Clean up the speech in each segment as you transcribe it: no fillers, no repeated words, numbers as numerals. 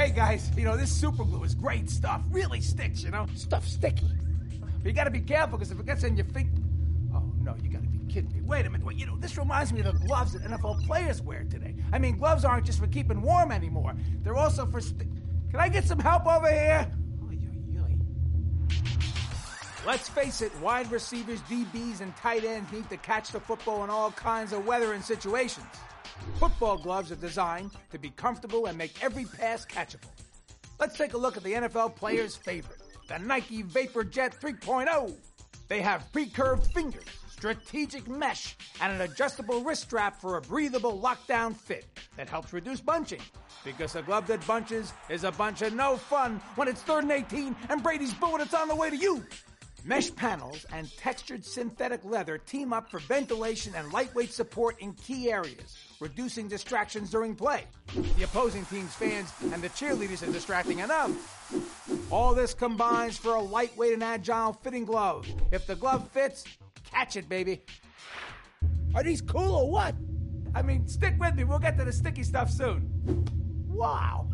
Hey, guys, this super glue is great stuff. Really sticks, Stuff sticky. But you gotta be careful, because if it gets in your finger... Oh, no, you gotta be kidding me. Wait a minute. Wait, this reminds me of the gloves that NFL players wear today. I mean, gloves aren't just for keeping warm anymore. They're also for... Can I get some help over here? Let's face it, wide receivers, DBs, and tight ends need to catch the football in all kinds of weather and situations. Football gloves are designed to be comfortable and make every pass catchable. Let's take a look at the NFL player's favorite, the Nike VaporJet 3.0. They have pre-curved fingers, strategic mesh, and an adjustable wrist strap for a breathable lockdown fit that helps reduce bunching. Because a glove that bunches is a bunch of no fun when it's 3rd and 18 and Brady's booing it's on the way to you. Mesh panels and textured synthetic leather team up for ventilation and lightweight support in key areas, reducing distractions during play. The opposing team's fans and the cheerleaders are distracting enough. All this combines for a lightweight and agile fitting glove. If the glove fits, catch it, baby. Are these cool or what? I mean, stick with me. We'll get to the sticky stuff soon. Wow.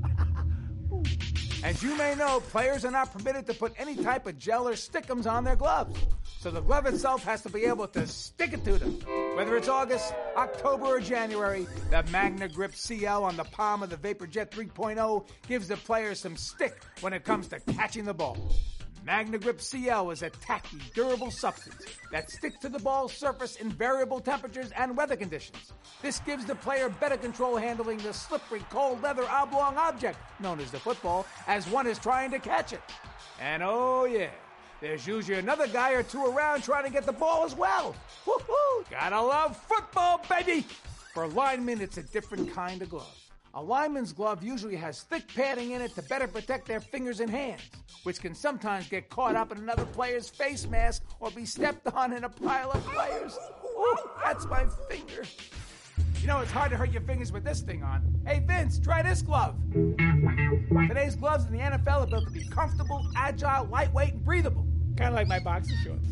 As you may know, players are not permitted to put any type of gel or stickums on their gloves. So the glove itself has to be able to stick it to them. Whether it's August, October, or January, the Magna Grip CL on the palm of the VaporJet 3.0 gives the player some stick when it comes to catching the ball. Magna Grip CL is a tacky, durable substance that sticks to the ball's surface in variable temperatures and weather conditions. This gives the player better control handling the slippery, cold leather oblong object, known as the football, as one is trying to catch it. And oh yeah, there's usually another guy or two around trying to get the ball as well. Woo-hoo! Gotta love football, baby! For linemen, it's a different kind of glove. A lineman's glove usually has thick padding in it to better protect their fingers and hands, which can sometimes get caught up in another player's face mask or be stepped on in a pile of players. Ooh, that's my finger. It's hard to hurt your fingers with this thing on. Hey, Vince, try this glove. Today's gloves in the NFL are built to be comfortable, agile, lightweight, and breathable. Kind of like my boxer shorts.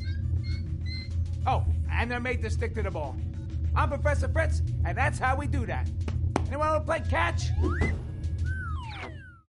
Oh, and they're made to stick to the ball. I'm Professor Fritz, and that's how we do that. Anyone want to play catch?